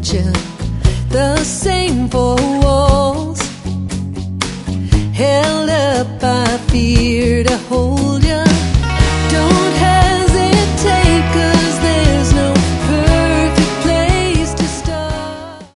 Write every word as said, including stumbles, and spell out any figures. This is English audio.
you. The same four walls held up by fear to hold